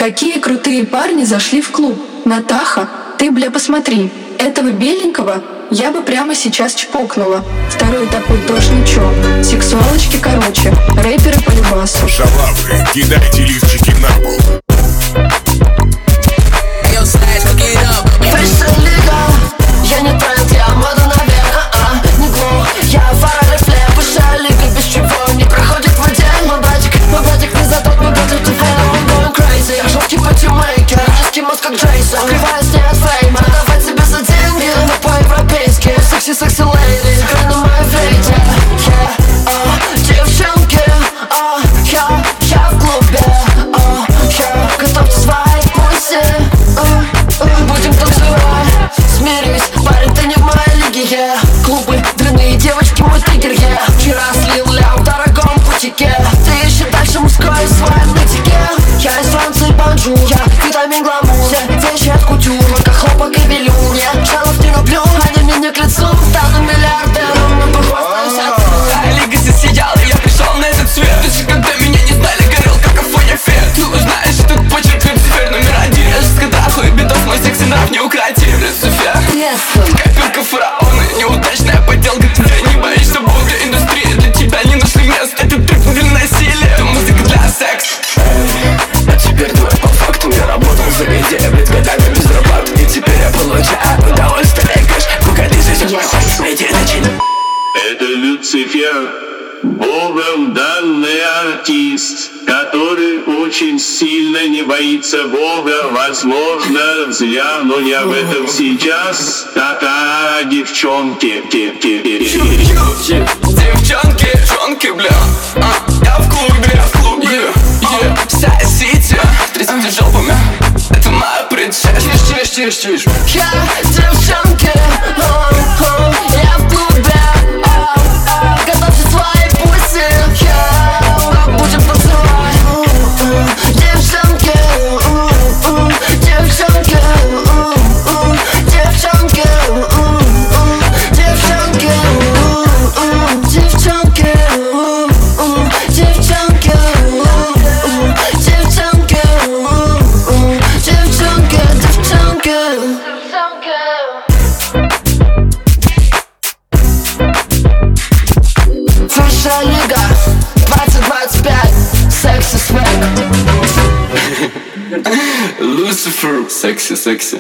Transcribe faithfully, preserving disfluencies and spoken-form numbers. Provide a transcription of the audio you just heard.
Такие крутые парни зашли в клуб. Натаха, ты, бля, посмотри. Этого беленького я бы прямо сейчас чпокнула. Второй такой тошничок. Сексуалочки короче. Рэперы по любасу. Шалавы, кидайте лифчики на пол. Я не тренд, я мода наверх, а, а, не глух. Я фара рефле, высшая лига, без чего не проходит в воде. Мой братик, мой братик не за тот, мой братик ты фэн, I'm going crazy. Я жёсткий патимейкер, жёсткий мозг как Джейсон. Скрываюсь не от фейма, продавать себя за деньги, но по-европейски. Секси, секси лейди, играй на моей флейте. Yeah, uh, девчонки, uh, yeah, я в клубе, uh, yeah. Готовьте свои пульсы, uh, uh, будем танцевать. Смирись, парень, ты не в моей лиге, yeah. Клубы, дрянные девочки, мой триггер, yeah. Вчера слил ля в дорогом бутике. Ты ищи дальше мужской в своем нытике. Я из Франции, бонжур, я витамин гламур. Все вещи от кутюр, как хлопок и велюр. Нет, шалов не люблю, они мне не к лицу. Стану миллиардером, но похвастаюсь отцу. Лига здесь сидел, и я пришел на этот свет. Ты же когда меня не знали, горел как Афоня Фет. Ты узнаешь этот почерк, Люцифер номер один. Я же скатаху и бедов, мой секси нрав неукротим. Люцифер, копилка фараона, неудачная поделка. Ты не боишься бога, индустрия для тебя не нашли мест. Это трип для насилия, это музыка для секса. А теперь давай по факту, я работал за неделю, блядь, годами без зарплаты. И теперь я получаю удовольствие, кэш. Погоди, здесь мой ход, найди начинай. Это Люцифер, богом данный артист, который очень сильно не боится Бога. Возможно, зря, но не об этом сейчас. Такая девчонки, девчонки, девчонки, бля, а, я в клубе, я в клубе, yeah, yeah. Вся сити, трясите жопами, это моя предчесть. Тише, тише, тише, тише. Я девчонки, о, о, я в клубе, о, о, готовьте свои пульсы, yeah. Будем танцевать. Девчонки, о, о, девчонки, о, о, девчонки, о, о, девчонки, о, о, девчонки, о, о, девчонки, о, о, девчонки, о, о, девчонки, девчонки. Высшая лига, двадцать двадцать пять, секси свек. Люцифер, секси, секси.